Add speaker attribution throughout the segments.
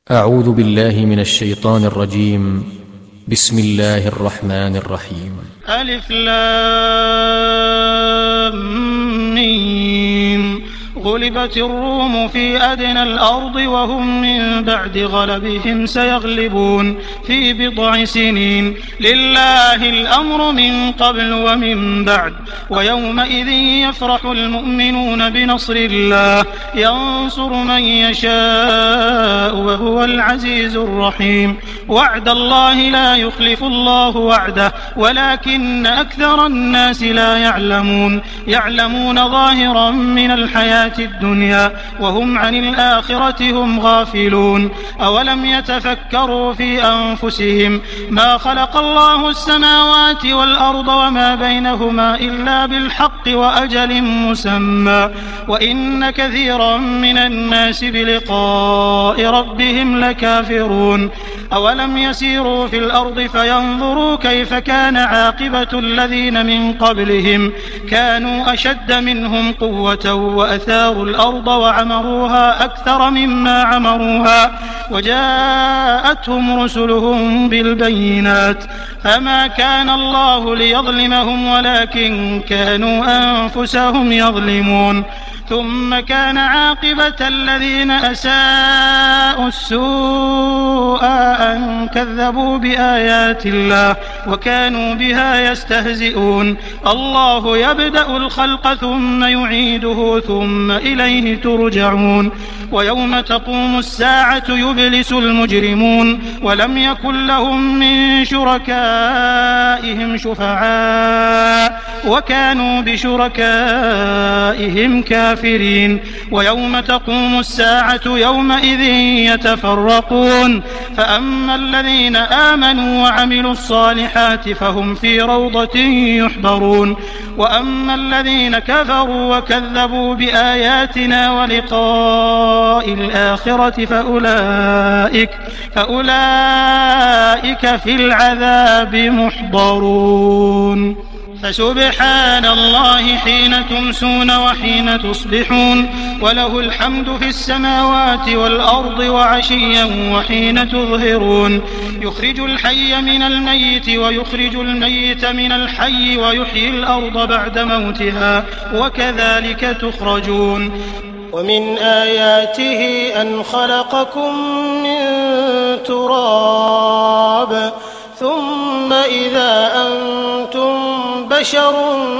Speaker 1: أعوذ بالله من الشيطان الرجيم. بسم الله الرحمن الرحيم.
Speaker 2: ألف لام ميم. غلبت الروم في أدنى الأرض وهم من بعد غلبهم سيغلبون في بضع سنين. لله الأمر من قبل ومن بعد. ويومئذ يفرح المؤمنون بنصر الله ينصر من يشاء وهو العزيز الرحيم. وعد الله لا يخلف الله وعده ولكن أكثر الناس لا يعلمون ظاهرا من الحياة الدنيا وهم عن الآخرة هم غافلون. أولم يتفكروا في أنفسهم ما خلق الله السماوات والأرض وما بينهما إلا بالحق وأجل مسمى وإن كثيرا من الناس بلقاء ربهم لكافرون. أولم يسيروا في الأرض فينظروا كيف كان عاقبة الذين من قبلهم كانوا أشد منهم قوة وأثاروا الأرض وعمروها أكثر مما عمروها وجاءتهم رسلهم بالبينات فما كان الله ليظلمهم ولكن كانوا أنفسهم يظلمون. ثم كان عاقبة الذين أساءوا السوء أن كذبوا بآيات الله وكانوا بها يستهزئون. الله يبدأ الخلق ثم يعيده ثم إليه ترجعون. ويوم تقوم الساعة يبلس المجرمون ولم يكن لهم من شركائهم شفعاء وكانوا بشركائهم كافرين. ويوم تقوم الساعة يومئذ يتفرقون فأما الذين آمنوا وعملوا الصالحات فهم في روضة يحبرون وأما الذين كفروا وكذبوا بآياتنا ولقاء الآخرة فأولئك في العذاب محضرون. فسبحان الله حين تمسون وحين تصبحون وله الحمد في السماوات والأرض وعشيا وحين تظهرون. يخرج الحي من الميت ويخرج الميت من الحي ويحيي الأرض بعد موتها وكذلك تخرجون.
Speaker 3: ومن آياته أن خلقكم من تراب ثم إذا أنتم بشر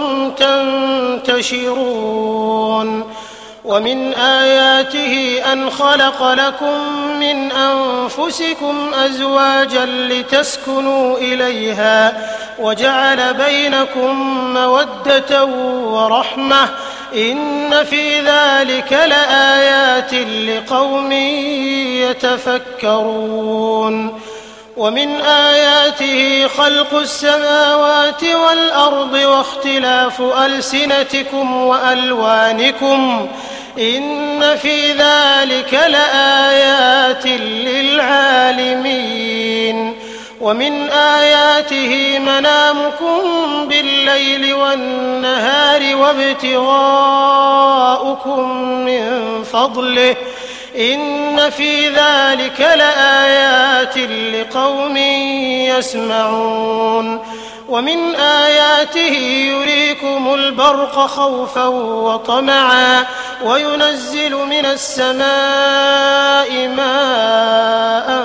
Speaker 3: تنتشرون. ومن آياته أن خلق لكم من أنفسكم أزواجا لتسكنوا إليها وجعل بينكم مودة ورحمة إن في ذلك لآيات لقوم يتفكرون. ومن آياته خلق السماوات والأرض واختلاف ألسنتكم وألوانكم إن في ذلك لآيات للعالمين. ومن آياته منامكم بالليل والنهار وابتغاؤكم من فضله إن في ذلك لآيات لقوم يسمعون. ومن آياته يريكم البرق خوفا وطمعا وينزل من السماء ماء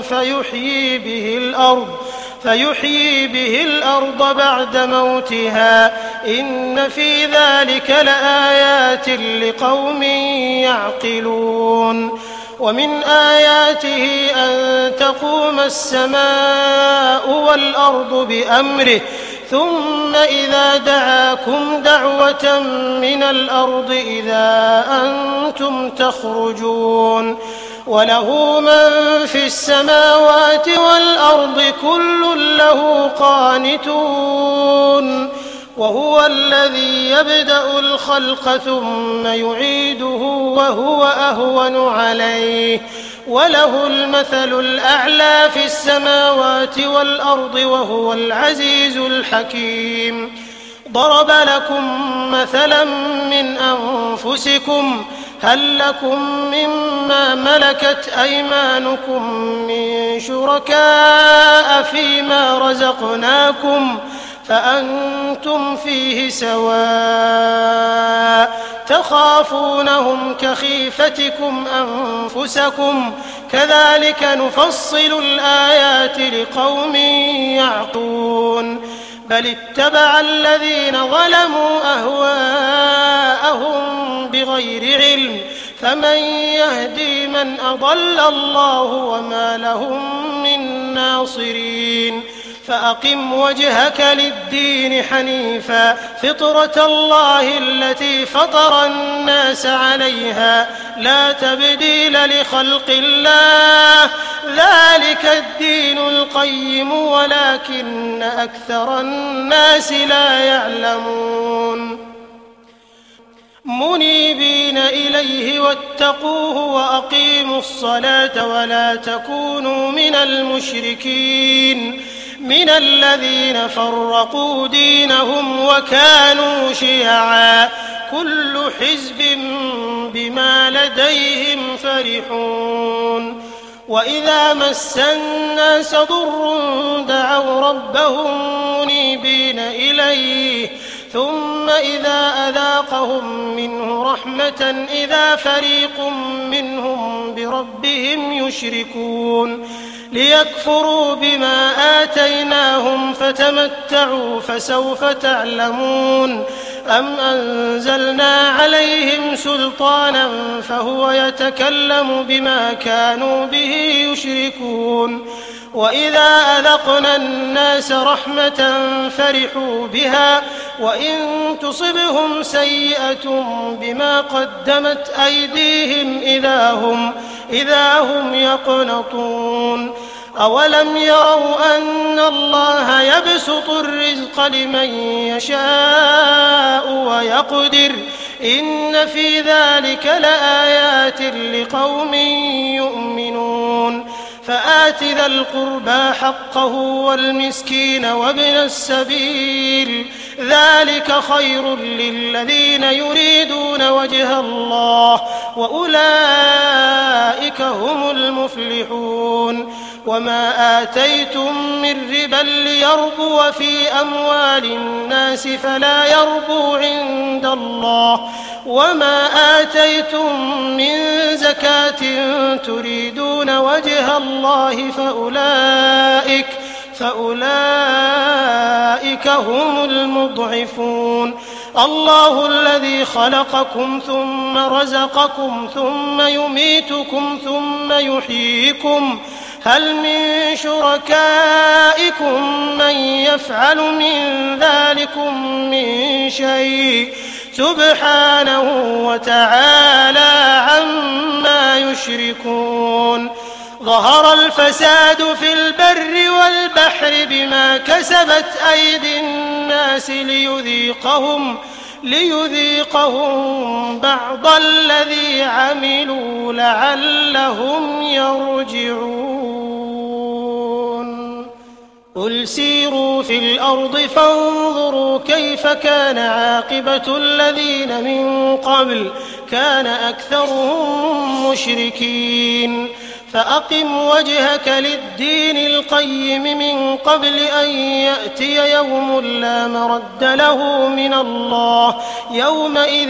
Speaker 3: فيحيي به الأرض بعد موتها إن في ذلك لآيات لقوم يعقلون. ومن آياته أن تقوم السماء والأرض بأمره ثم إذا دعاكم دعوة من الأرض إذا أنتم تخرجون. وله من في السماوات والأرض كل له قانتون. وهو الذي يبدأ الخلق ثم يعيده وهو أهون عليه وله المثل الأعلى في السماوات والأرض وهو العزيز الحكيم. ضرب لكم مثلا من أنفسكم هل لكم مما ملكت أيمانكم من شركاء فيما رزقناكم فأنتم فيه سواء تخافونهم كخيفتكم أنفسكم كذلك نفصل الآيات لقوم يعقلون بل اتبع الذين ظلموا أهواءهم بغير علم فمن يهدي من أضل الله وما لهم من ناصرين فأقم وجهك للدين حنيفا فطرة الله التي فطر الناس عليها لا تبديل لخلق الله ذلك الدين القيم ولكن أكثر الناس لا يعلمون منيبين إليه واتقوه وأقيموا الصلاة ولا تكونوا من المشركين من الذين فرقوا دينهم وكانوا شيعا كل حزب بما لديهم فرحون وإذا مس الناس ضر دعوا ربهم منيبين إليه ثم إذا أذاقهم منه رحمة إذا فريق منهم بربهم يشركون ليكفروا بما آتيناهم فتمتعوا فسوف تعلمون أم أنزلنا عليهم سلطانا فهو يتكلم بما كانوا به يشركون وإذا أذقنا الناس رحمة فرحوا بها وإن تصبهم سيئة بما قدمت أيديهم إذا هم يقنطون أولم يروا أن الله يبسط الرزق لمن يشاء ويقدر إن في ذلك لآيات لقوم يؤمنون فآت ذا القربى حقه والمسكين وابن السبيل ذلك خير للذين يريدون وجه الله وأولئك هم المفلحون وما آتيتم من ربا ليربو في أموال الناس فلا يربو عند الله وما آتيتم من زكاة تريدون وجه الله فأولئك هم المضعفون الله الذي خلقكم ثم رزقكم ثم يميتكم ثم يحييكم هل من شركائكم من يفعل من ذلكم من شيء سبحانه وتعالى عما يشركون ظهر الفساد في البر والبحر بما كسبت أيدي الناس ليذيقهم بعض الذي عملوا لعلهم يرجعون قل سيروا في الأرض فانظروا كيف كان عاقبة الذين من قبل كان أكثرهم مشركين فأقم وجهك للدين القيم من قبل أن يأتي يوم لا مرد له من الله يومئذ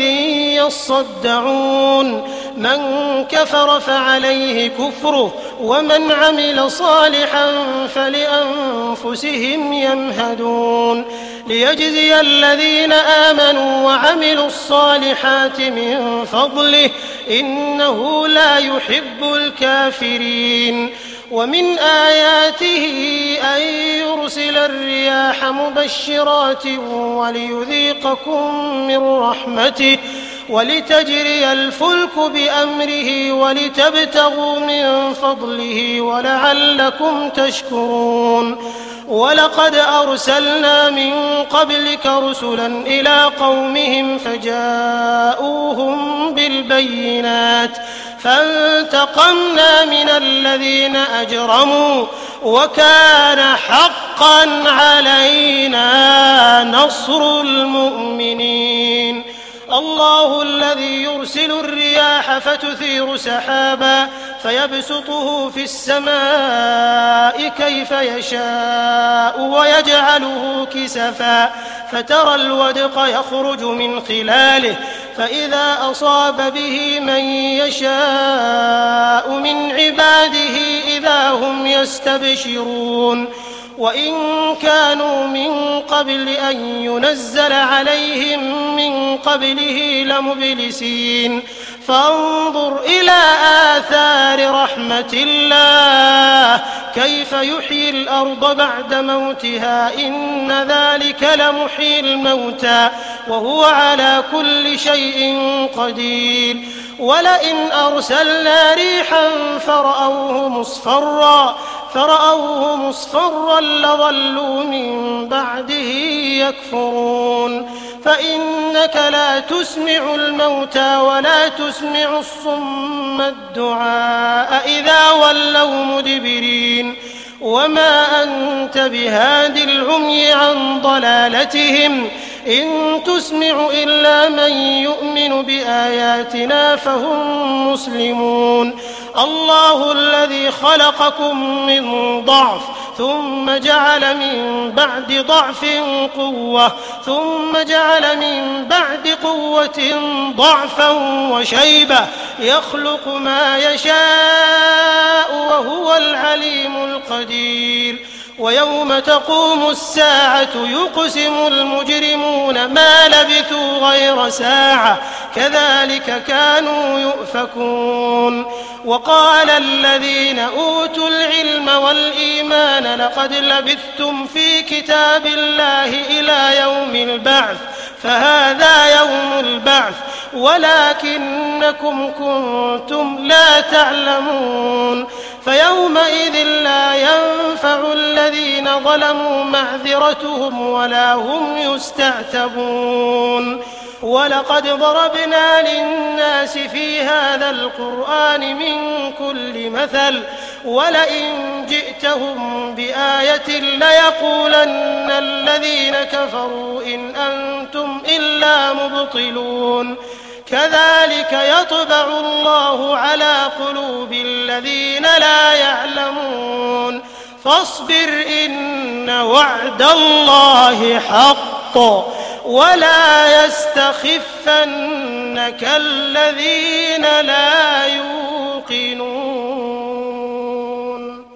Speaker 3: يصدعون من كفر فعليه كفره ومن عمل صالحا فلأنفسهم يمهدون ليجزي الذين آمنوا وعملوا الصالحات من فضله إنه لا يحب الكافرين ومن آياته أن يرسل الرياح مبشرات وليذيقكم من رحمته ولتجري الفلك بأمره ولتبتغوا من فضله ولعلكم تشكرون ولقد أرسلنا من قبلك رسلا إلى قومهم فجاءوهم بالبينات فانتقمنا من الذين أجرموا وكان حقا علينا نصر المؤمنين الله الذي يرسل الرياح فتثير سحابا فيبسطه في السماء كيف يشاء ويجعله كسفا فترى الودق يخرج من خلاله فإذا أصاب به من يشاء من عباده إذا هم يستبشرون وإن كانوا من قبل أن ينزل عليهم من قبله لمبلسين فانظر إلى آثار رحمة الله كيف يحيي الأرض بعد موتها إن ذلك لمحيي الموتى وهو على كل شيء قدير ولئن أرسلنا ريحا فرأوه مصفرا لظلوا من بعده يكفرون فإنك لا تسمع الموتى ولا تسمع الصم الدعاء إذا ولوا مدبرين وما أنت بهاد العمي عن ضلالتهم إن تسمع إلا من يؤمن بآياتنا فهم مسلمون الله الذي خلقكم من ضعف ثم جعل من بعد ضعف قوة ثم جعل من بعد قوة ضعفا وشيبة يخلق ما يشاء وهو العليم القدير ويوم تقوم الساعة يقسم المجرمون ما لبثوا غير ساعة كذلك كانوا يؤفكون وقال الذين أوتوا العلم والإيمان لقد لبثتم في كتاب الله إلى يوم البعث فهذا يوم البعث ولكنكم كنتم لا تعلمون فيومئذ لا ينفع الذين ظلموا معذرتهم ولا هم يستعتبون ولقد ضربنا للناس في هذا القرآن من كل مثل ولئن جئتهم بآية ليقولن الذين كفروا إن أنتم إلا مبطلون كذلك يطبع الله على قلوب الذين لا يعلمون فاصبر إن وعد الله حق ولا يستخفنك الذين لا يوقنون